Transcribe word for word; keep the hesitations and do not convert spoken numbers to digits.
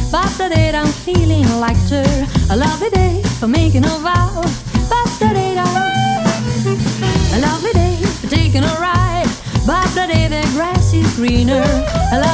But today I'm feeling lighter. A lovely day for making a vow. But today a lovely day for taking a ride. But today the grass is greener. A